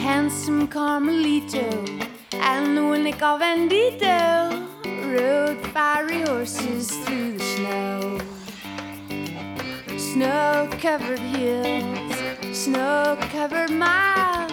handsome Carmelito and the Winnebago Bandito rode fiery horses through the snow. Snow-covered hills, snow-covered miles,